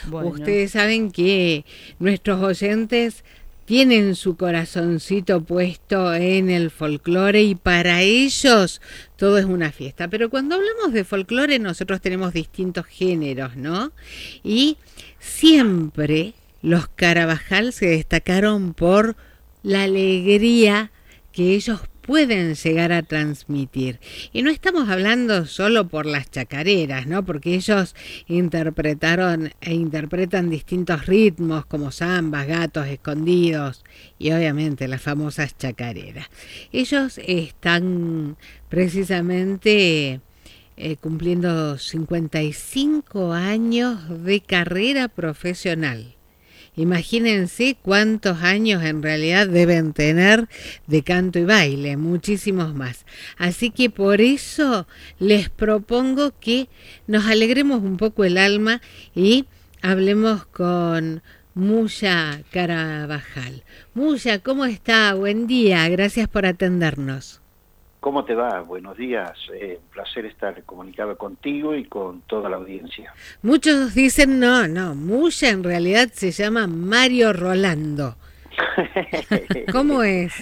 Bueno, Ustedes saben que nuestros oyentes tienen su corazoncito puesto en el folclore y para ellos todo es una fiesta. Pero cuando hablamos de folclore nosotros tenemos distintos géneros, ¿no? Y siempre los Carabajal se destacaron por la alegría que ellos pueden llegar a transmitir. Y no estamos hablando solo por las chacareras, ¿no? Porque ellos interpretaron e interpretan distintos ritmos como zambas, gatos escondidos y obviamente las famosas chacareras. Ellos están precisamente cumpliendo 55 años de carrera profesional. Imagínense cuántos años en realidad deben tener de canto y baile, muchísimos más. Así que por eso les propongo que nos alegremos un poco el alma y hablemos con Muya Carabajal. Muya, ¿cómo está? Buen día, gracias por atendernos. ¿Cómo te va? Buenos días. Un placer estar comunicado contigo y con toda la audiencia. Muchos dicen no, Muya en realidad se llama Mario Rolando. ¿Cómo es?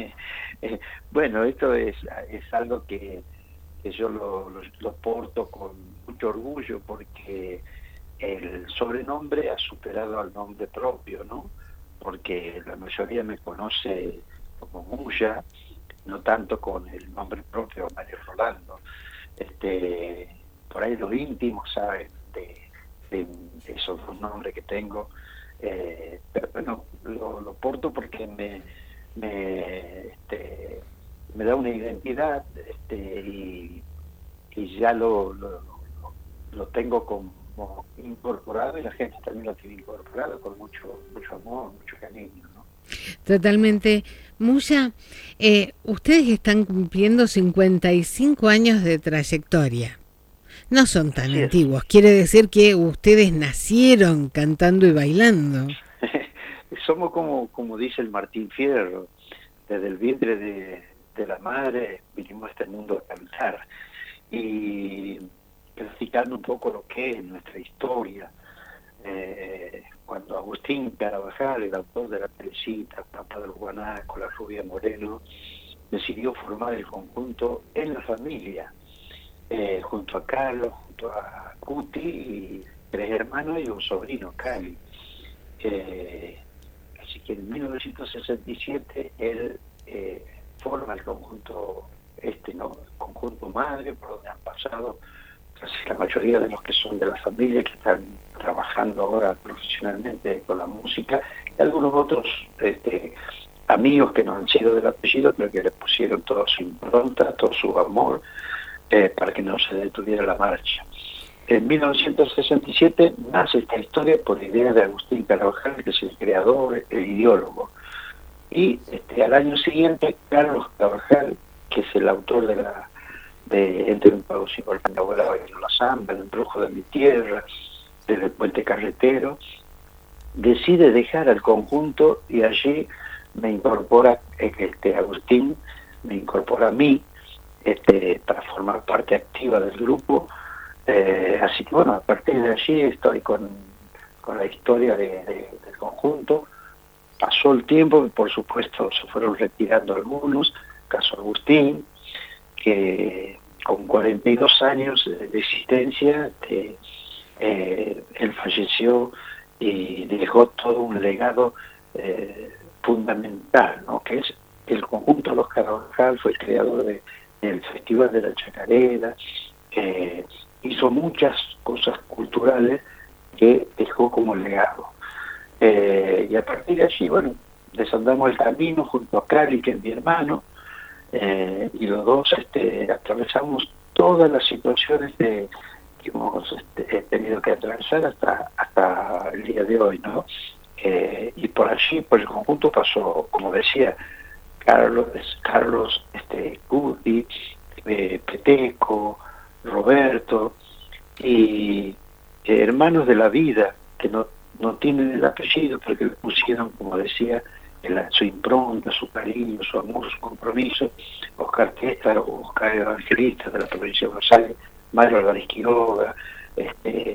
Bueno, esto es algo que yo lo porto con mucho orgullo porque el sobrenombre ha superado al nombre propio, ¿no? Porque la mayoría me conoce como Muya, no tanto con el nombre propio Mario Rolando. Por ahí los íntimos saben de esos dos nombres que tengo, pero bueno, lo porto porque me da una identidad, y ya lo tengo como incorporado y la gente también lo tiene incorporado con mucho amor, mucho cariño, ¿no? Totalmente. Muya, ustedes están cumpliendo 55 años de trayectoria. No son tan antiguos. Quiere decir que ustedes nacieron cantando y bailando. Somos como dice el Martín Fierro, desde el vientre de la madre vinimos a este mundo a cantar y platicando un poco lo que es nuestra historia. Cuando Agustín Carabajal, el autor de La Teresita, Pampa del Guanaco, La Rubia Moreno, decidió formar el conjunto en la familia, junto a Carlos, junto a Cuti, y 3 hermanos y un sobrino, Cali. Así que en 1967 él forma el conjunto, ¿no? El conjunto madre, por donde han pasado casi la mayoría de los que son de la familia, que están trabajando ahora profesionalmente con la música, y algunos otros amigos que no han sido del apellido, pero que le pusieron toda su impronta, todo su amor, para que no se detuviera la marcha. En 1967 nace esta historia por idea de Agustín Carabajal, que es el creador, el ideólogo. Y al año siguiente, Carlos Carabajal, que es el autor de Entre un pago sin golpe, mi abuela bailó la zamba, El embrujo de mi tierra, desde el puente carretero, decide dejar al conjunto y allí me incorpora Agustín, me incorpora a mí, para formar parte activa del grupo. Así que bueno, a partir de allí estoy con la historia del conjunto. Pasó el tiempo y por supuesto se fueron retirando algunos, caso Agustín, que con 42 años de existencia él falleció y dejó todo un legado fundamental, ¿no? Que es el conjunto Los Carabajal. Fue el creador del Festival de la Chacarera, hizo muchas cosas culturales que dejó como legado. Y a partir de allí, bueno, desandamos el camino junto a Cali, que es mi hermano, y los dos atravesamos todas las situaciones que hemos tenido que atravesar hasta el día de hoy, ¿no? Y por allí, por el conjunto pasó, como decía, Carlos, Cuti, Peteco, Roberto, y hermanos de la vida que no tienen el apellido, pero que le pusieron, como decía, su impronta, su cariño, su amor, su compromiso. Oscar Testa o Oscar Evangelista, de la provincia de Buenos Aires, Mario Álvarez Quiroga,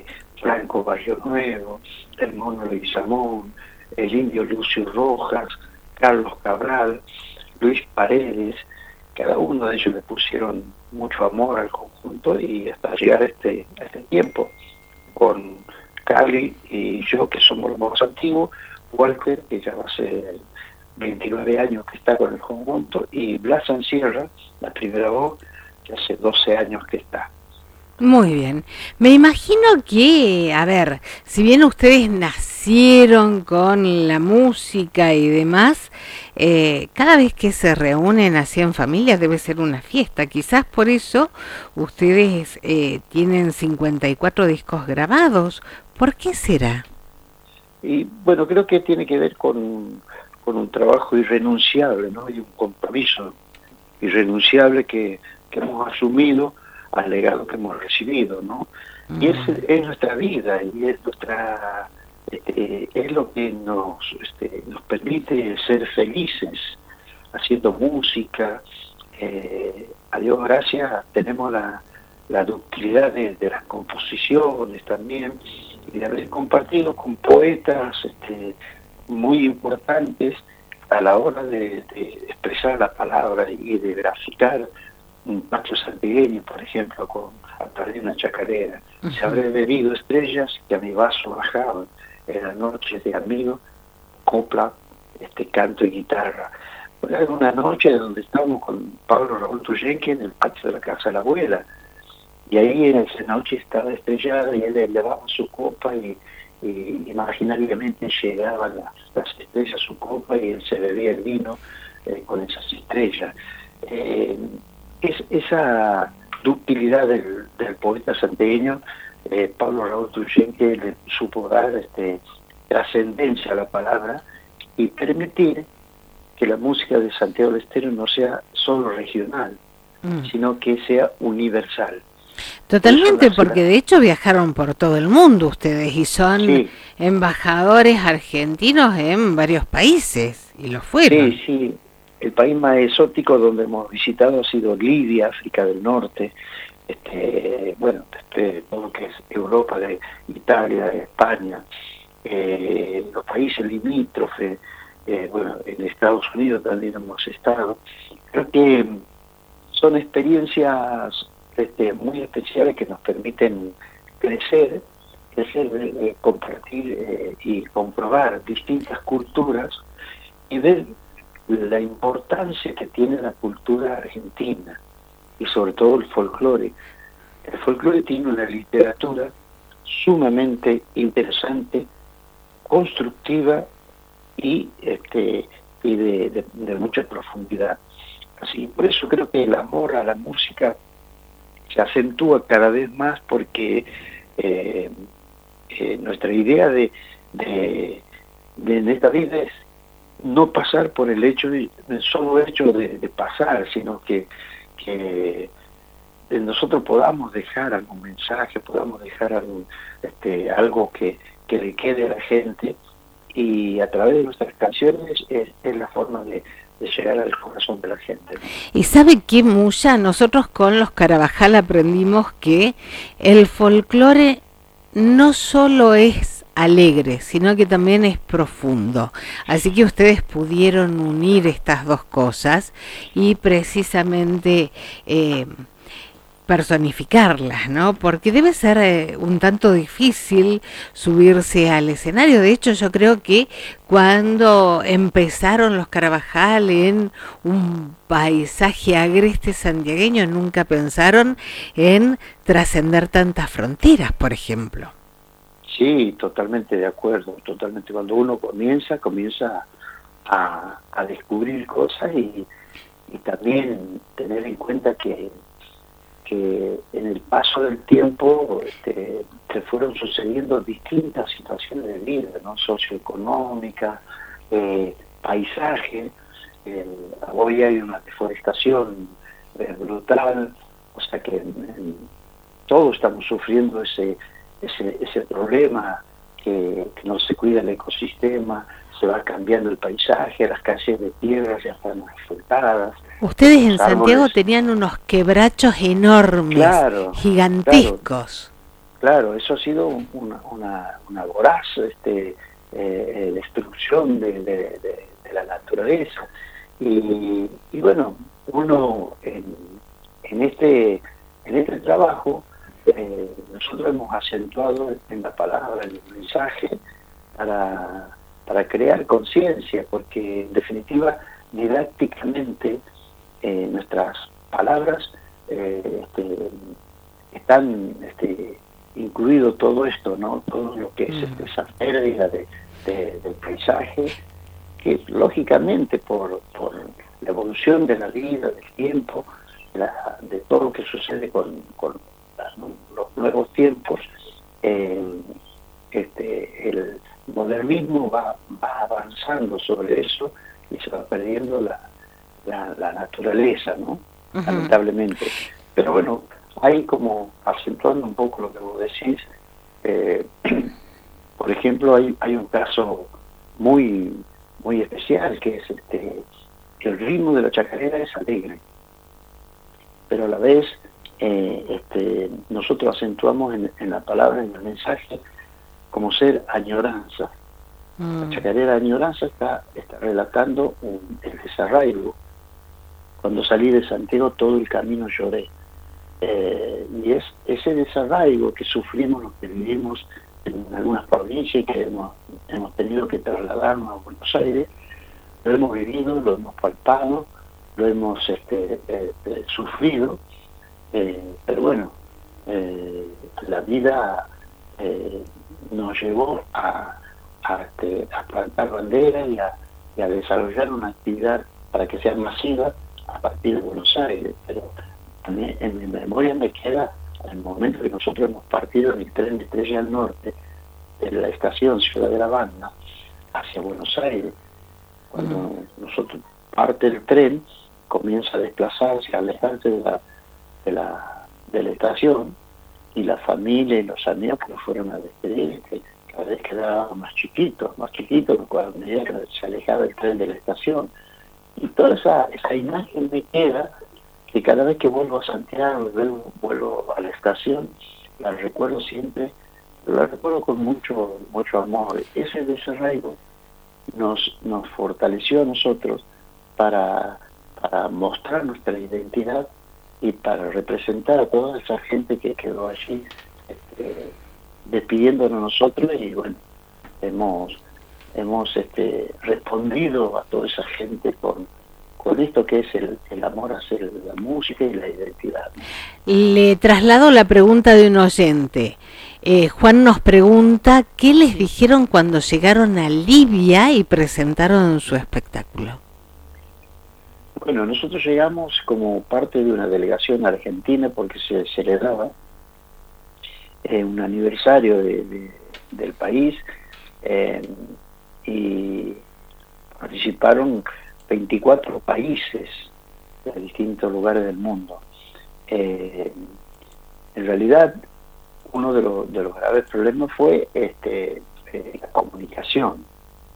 Franco Barrio Nuevo, el Mono Leguizamón, el Indio Lucio Rojas, Carlos Cabral, Luis Paredes. Cada uno de ellos le pusieron mucho amor al conjunto, y hasta llegar a este tiempo, con Cali y yo, que somos los más antiguos, Walter, que ya va a ser 29 años que está con el conjunto, y Blas Sierra, la primera voz, que hace 12 años que está. Muy bien. Me imagino que, a ver, si bien ustedes nacieron con la música y demás, cada vez que se reúnen así en familia debe ser una fiesta. Quizás por eso ustedes tienen 54 discos grabados. ¿Por qué será? Y bueno, creo que tiene que ver con un trabajo irrenunciable, ¿no? Y un compromiso irrenunciable que hemos asumido al legado que hemos recibido, ¿no? Y es nuestra vida, y es nuestra es lo que nos permite ser felices haciendo música. A Dios gracias, tenemos la ductilidad de las composiciones también, y de haber compartido con poetas muy importantes a la hora de expresar la palabra y de graficar un Pacho Santigueño, por ejemplo, a través de una chacarera. Se habré bebido estrellas que a mi vaso bajaban en las noches de amigo, copla, canto y guitarra. Era una noche donde estábamos con Pablo Raúl Tuyenque en el patio de la casa de la abuela, y ahí en esa noche estaba estrellada, y él elevaba su copa y imaginariamente llegaban las estrellas a su copa, y él se bebía el vino con esas estrellas. Esa ductilidad del poeta santiagueño, Pablo Raúl Tuyenque, le supo dar trascendencia a la palabra y permitir que la música de Santiago del Estero no sea solo regional, sino que sea universal. Totalmente, porque de hecho viajaron por todo el mundo ustedes, y son embajadores argentinos en varios países, y lo fueron. Sí. El país más exótico donde hemos visitado ha sido Libia, África del Norte, todo lo que es Europa, de Italia, de España, los países limítrofes, en Estados Unidos también hemos estado. Creo que son experiencias muy especiales que nos permiten crecer, compartir y comprobar distintas culturas, y ver la importancia que tiene la cultura argentina, y sobre todo el folclore. El folclore tiene una literatura sumamente interesante, constructiva y de mucha profundidad. Así, por eso creo que el amor a la música se acentúa cada vez más, porque nuestra idea de esta vida es no pasar por el solo hecho de pasar, sino que nosotros podamos dejar algún mensaje, podamos dejar algo que le quede a la gente, y a través de nuestras canciones es la forma de llegar al corazón de la gente, ¿no? Y sabe qué, Muya, nosotros con los Carabajal aprendimos que el folclore no solo es alegre, sino que también es profundo. Así que ustedes pudieron unir estas dos cosas y precisamente personificarlas, ¿no? Porque debe ser un tanto difícil subirse al escenario. De hecho, yo creo que cuando empezaron los Carabajal en un paisaje agreste santiagueño, nunca pensaron en trascender tantas fronteras, por ejemplo. Sí, totalmente de acuerdo, totalmente. Cuando uno comienza a descubrir cosas, y también tener en cuenta que en el paso del tiempo se fueron sucediendo distintas situaciones de vida, ¿no? Socioeconómica, paisaje. Hoy hay una deforestación brutal, o sea que todos estamos sufriendo ese problema, que no se cuida el ecosistema, se va cambiando el paisaje, las calles de tierra ya están asfaltadas. Ustedes en Santiago tenían unos quebrachos enormes, gigantescos. claro, eso ha sido una voraz destrucción de la naturaleza. Y bueno, uno en este trabajo, nosotros hemos acentuado en la palabra, en el mensaje, para crear conciencia, porque en definitiva, didácticamente, nuestras palabras están incluido todo esto, ¿no? Todo lo que es esa pérdida del paisaje, que lógicamente por la evolución de la vida, del tiempo, de todo lo que sucede con los nuevos tiempos, el modernismo va avanzando sobre eso y se va perdiendo la naturaleza, ¿no? Lamentablemente. Pero bueno, ahí como acentuando un poco lo que vos decís, por ejemplo, hay un caso muy especial, que es el ritmo de la chacarera es alegre, pero a la vez nosotros acentuamos en la palabra, en el mensaje, como ser añoranza. La chacarera añoranza está relatando el desarraigo. Cuando salí de Santiago todo el camino lloré. Y es ese desarraigo que sufrimos los que vivimos en algunas provincias y que hemos tenido que trasladarnos a Buenos Aires. Lo hemos vivido, lo hemos palpado, lo hemos sufrido, pero bueno, la vida nos llevó a plantar banderas y a desarrollar una actividad para que sea masiva a partir de Buenos Aires. Pero también en mi memoria me queda el momento que nosotros hemos partido en el tren de Estrella al Norte, de la estación Ciudad de la Banda hacia Buenos Aires. Cuando nosotros parte el tren, comienza a desplazarse, a alejarse de la estación, y la familia y los amigos que nos fueron a despedir, que cada vez quedaban más chiquitos, a medida que se alejaba el tren de la estación. Y toda esa imagen me queda, que cada vez que vuelvo a Santiago, vuelvo a la estación, la recuerdo siempre, pero la recuerdo con mucho amor. Ese desarraigo nos fortaleció a nosotros para mostrar nuestra identidad y para representar a toda esa gente que quedó allí despidiéndonos nosotros. Y bueno, hemos respondido a toda esa gente con esto que es el amor hacia la música y la identidad. Le traslado la pregunta de un oyente. Juan nos pregunta, ¿qué les dijeron cuando llegaron a Libia y presentaron su espectáculo? Bueno, nosotros llegamos como parte de una delegación argentina porque se celebraba un aniversario del país, y participaron 24 países de distintos lugares del mundo. En realidad, uno de los graves problemas fue la comunicación,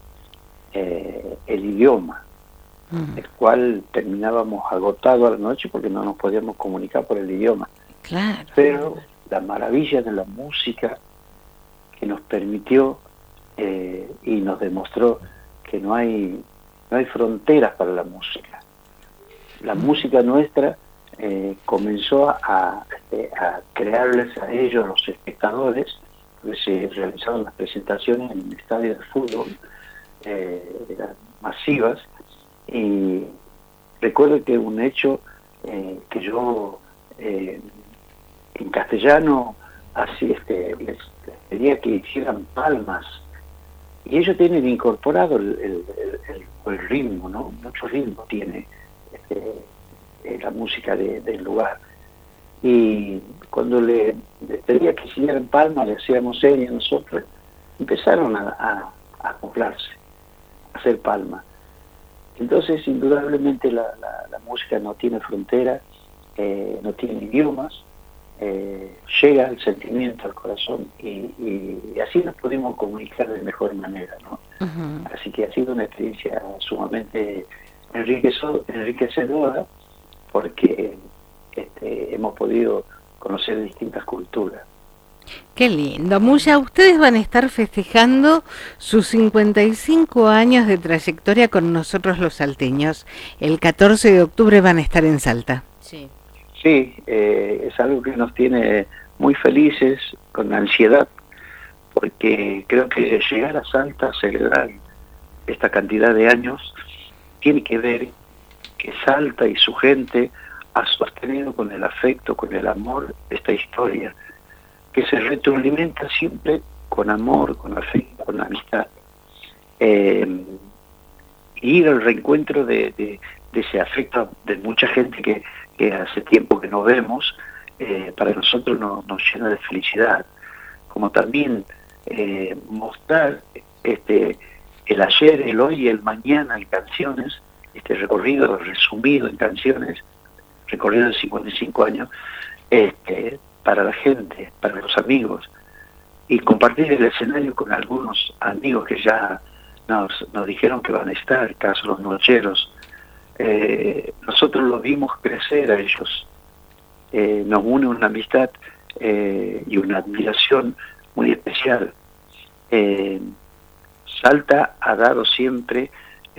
el idioma, el cual terminábamos agotados a la noche porque no nos podíamos comunicar por el idioma. Claro. Pero la maravilla de la música que nos permitió y nos demostró que no hay fronteras para la música. La música nuestra comenzó a crearles a ellos, los espectadores, que se realizaban las presentaciones en estadios de fútbol, eran masivas, y recuerdo que un hecho que yo en castellano así les pedía que hicieran palmas, y ellos tienen incorporado el ritmo, ¿no? Mucho ritmo tiene la música del lugar. Y cuando les pedía que hicieran palmas, le hacíamos señas nosotros, empezaron a acoplarse, a hacer palmas. Entonces, indudablemente la música no tiene frontera, no tiene idiomas, llega el sentimiento al corazón y así nos pudimos comunicar de mejor manera, ¿no? Uh-huh. Así que ha sido una experiencia sumamente enriquecedora, porque hemos podido conocer distintas culturas. Qué lindo. Muya, ustedes van a estar festejando sus 55 años de trayectoria con nosotros los salteños. El 14 de octubre van a estar en Salta. Sí, es algo que nos tiene muy felices, con ansiedad, porque creo que llegar a Salta a celebrar esta cantidad de años tiene que ver que Salta y su gente ha sostenido con el afecto, con el amor, esta historia, que se retroalimenta siempre con amor, con afecto, con amistad. Ir al reencuentro de ese afecto de mucha gente que hace tiempo que no vemos, para nosotros nos llena de felicidad, como también mostrar el ayer, el hoy y el mañana en canciones, este recorrido resumido en canciones, recorrido de 55 años, para la gente, para los amigos, y compartir el escenario con algunos amigos que ya nos dijeron que van a estar, caso los nocheros. Nosotros los vimos crecer a ellos, nos une una amistad y una admiración muy especial. Salta ha dado siempre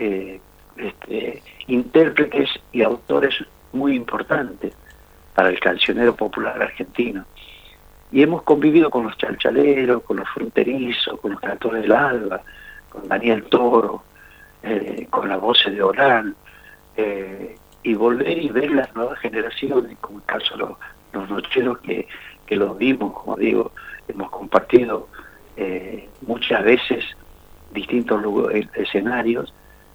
intérpretes y autores muy importantes para el cancionero popular argentino, y hemos convivido con los chalchaleros, con los fronterizos, con los cantores del Alba, con Daniel Toro, con la voz de Orán, y volver y ver las nuevas generaciones, como el caso de los nocheros que los vimos, como digo, hemos compartido muchas veces distintos escenarios,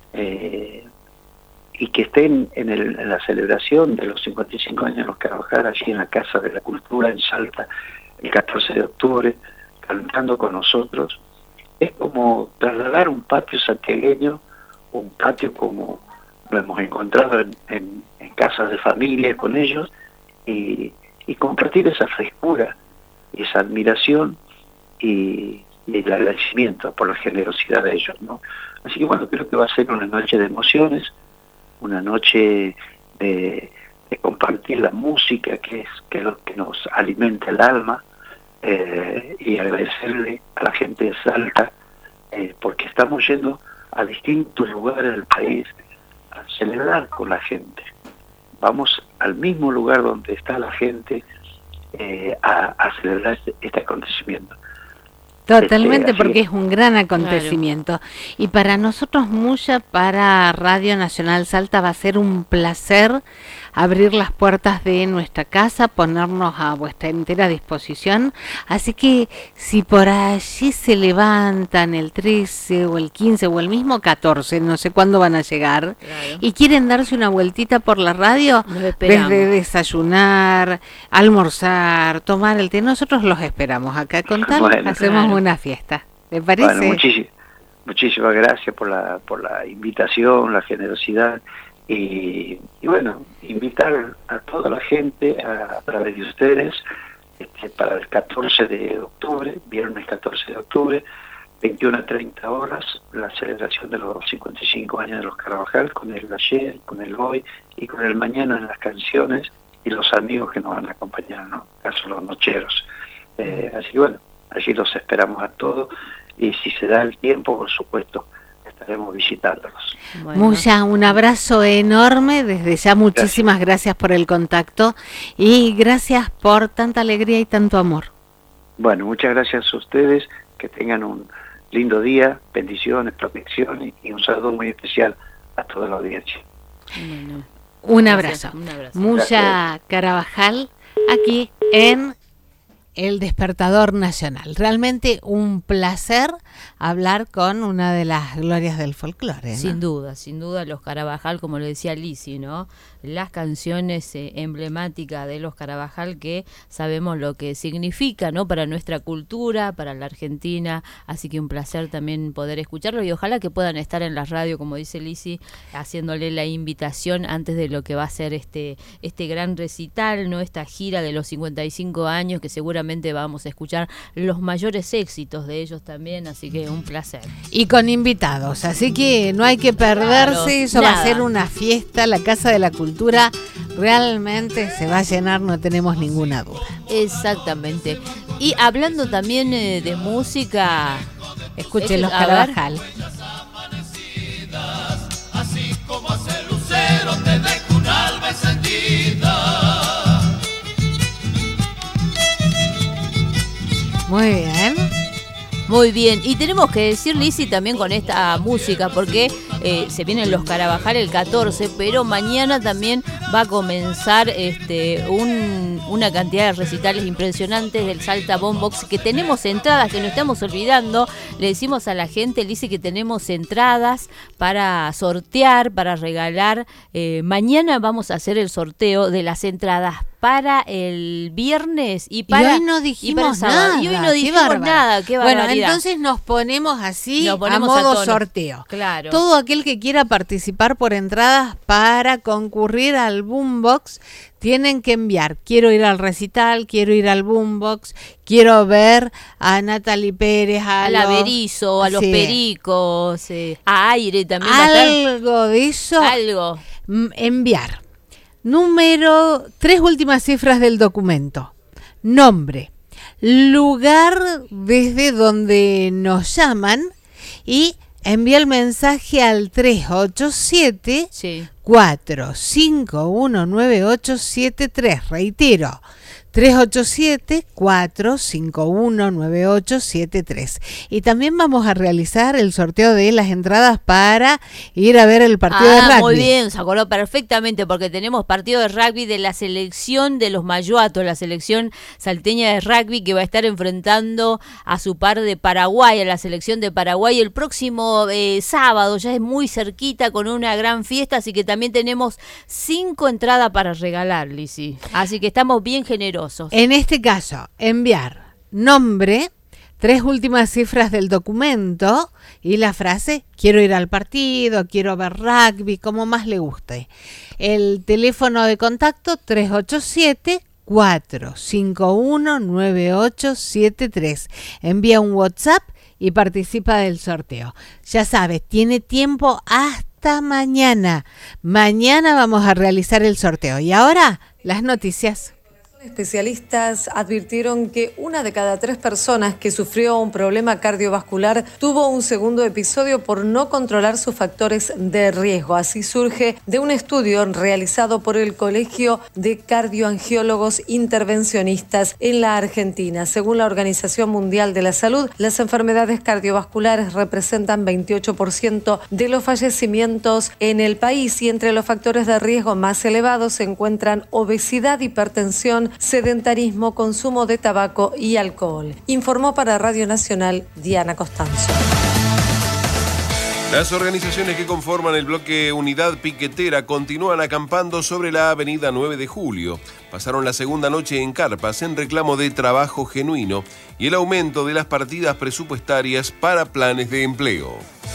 y que estén en la celebración de los 55 años de los Carabajal, allí en la Casa de la Cultura en Salta, el 14 de octubre, cantando con nosotros, es como trasladar un patio santiagueño, un patio como lo hemos encontrado en casas de familia con ellos, y compartir esa frescura, esa admiración y el agradecimiento por la generosidad de ellos, ¿no? Así que bueno, creo que va a ser una noche de emociones, una noche de compartir la música, que es lo que nos alimenta el alma, y agradecerle a la gente de Salta, porque estamos yendo a distintos lugares del país a celebrar con la gente. Vamos al mismo lugar donde está la gente a celebrar este acontecimiento. Totalmente, porque es un gran acontecimiento. Claro. Y para nosotros, Muya, para Radio Nacional Salta, va a ser un placer abrir las puertas de nuestra casa, ponernos a vuestra entera disposición. Así que si por allí se levantan el 13 o el 15 o el mismo 14, no sé cuándo van a llegar, claro, y quieren darse una vueltita por la radio, desde desayunar, almorzar, tomar el té, nosotros los esperamos acá con tal, bueno, hacemos una fiesta. ¿Te parece? Bueno, muchísimas gracias por la invitación, la generosidad. Y bueno, invitar a toda la gente a través de ustedes para el 14 de octubre, viernes 14 de octubre, 21 a 30 horas, la celebración de los 55 años de los Carabajal, con el ayer, con el hoy y con el mañana en las canciones, y los amigos que nos van a acompañar, ¿no? Caso los nocheros. Así que bueno, allí los esperamos a todos, y si se da el tiempo, por supuesto, estaremos visitándolos. Bueno. Muya, un abrazo enorme desde ya, muchísimas gracias por el contacto y gracias por tanta alegría y tanto amor. Bueno, muchas gracias a ustedes, que tengan un lindo día, bendiciones, protección y un saludo muy especial a toda la audiencia. Bueno, un abrazo. Muya Carabajal, aquí en El Despertador Nacional. Realmente un placer hablar con una de las glorias del folclore, ¿no? Sin duda, los Carabajal, como lo decía Lisi, ¿no? Las canciones emblemáticas de los Carabajal, que sabemos lo que significa, ¿no? Para nuestra cultura, para la Argentina, así que un placer también poder escucharlo, y ojalá que puedan estar en la radio, como dice Lisi, haciéndole la invitación antes de lo que va a ser este gran recital, ¿no? Esta gira de los 55 años, que seguramente vamos a escuchar los mayores éxitos de ellos también, así que un placer. Y con invitados, así que no hay que perderse, eso va a ser una fiesta, la Casa de la Cultura realmente se va a llenar, no tenemos ninguna duda. Exactamente. Y Y hablando también de música, escuchen los Carabajal. Así como hace lucero, te dejo un alma encendida. Muy bien. Muy bien, y tenemos que decir, Lizzy, también con esta música, porque se vienen los Carabajal el 14, pero mañana también va a comenzar una cantidad de recitales impresionantes del Salta Boombox, que tenemos entradas, que no estamos olvidando. Le decimos a la gente, Lizzy, que tenemos entradas para sortear, para regalar. Mañana vamos a hacer el sorteo de las entradas para el viernes y para... Y hoy no dijimos nada. Y hoy no dijimos nada, qué barbaridad. Bueno, entonces nos ponemos así, nos ponemos a modo tono. sorteo. Claro. Todo aquel que quiera participar por entradas para concurrir al Boombox, tienen que enviar: quiero ir al recital, quiero ir al Boombox, quiero ver a Natalie Pérez, a la Berizo, a los Pericos, a Aire también. Algo de eso. Algo. Enviar. Número, 3 últimas cifras del documento. Nombre, lugar desde donde nos llaman y envía el mensaje al 387 4519873. Reitero, 387-451-9873. Y también vamos a realizar el sorteo de las entradas para ir a ver el partido de rugby. Muy bien, se acordó perfectamente, porque tenemos partido de rugby de la selección de los Mayuatos, la selección salteña de rugby, que va a estar enfrentando a su par de Paraguay, a la selección de Paraguay, el próximo sábado. Ya es muy cerquita, con una gran fiesta, así que también tenemos 5 entradas para regalar, Lizzy. Así que estamos bien generosos. En este caso, enviar nombre, 3 últimas cifras del documento y la frase: quiero ir al partido, quiero ver rugby, como más le guste. El teléfono de contacto 387-451-9873. Envía un WhatsApp y participa del sorteo. Ya sabes, tiene tiempo hasta mañana. Mañana vamos a realizar el sorteo. Y ahora, las noticias. Especialistas advirtieron que 1 de cada 3 personas que sufrió un problema cardiovascular tuvo un segundo episodio por no controlar sus factores de riesgo. Así surge de un estudio realizado por el Colegio de Cardioangiólogos Intervencionistas en la Argentina. Según la Organización Mundial de la Salud, las enfermedades cardiovasculares representan 28% de los fallecimientos en el país, y entre los factores de riesgo más elevados se encuentran obesidad, hipertensión, sedentarismo, consumo de tabaco y alcohol. Informó para Radio Nacional Diana Costanzo. Las organizaciones que conforman el bloque Unidad Piquetera continúan acampando sobre la avenida 9 de Julio. Pasaron la segunda noche en carpas en reclamo de trabajo genuino y el aumento de las partidas presupuestarias para planes de empleo.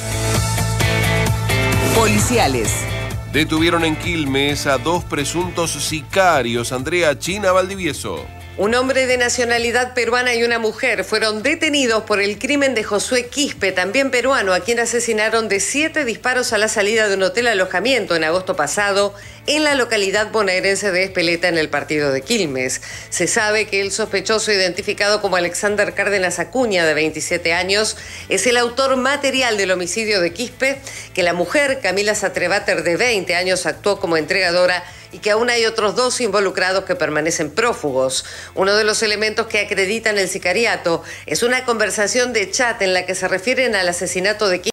Policiales. Detuvieron en Quilmes a 2 presuntos sicarios. Andrea China Valdivieso. Un hombre de nacionalidad peruana y una mujer fueron detenidos por el crimen de Josué Quispe, también peruano, a quien asesinaron de 7 disparos a la salida de un hotel alojamiento en agosto pasado en la localidad bonaerense de Espeleta, en el partido de Quilmes. Se sabe que el sospechoso, identificado como Alexander Cárdenas Acuña, de 27 años, es el autor material del homicidio de Quispe, que la mujer, Camila Satrebater, de 20 años, actuó como entregadora, y que aún hay otros 2 involucrados que permanecen prófugos. Uno de los elementos que acreditan el sicariato es una conversación de chat en la que se refieren al asesinato de Quispe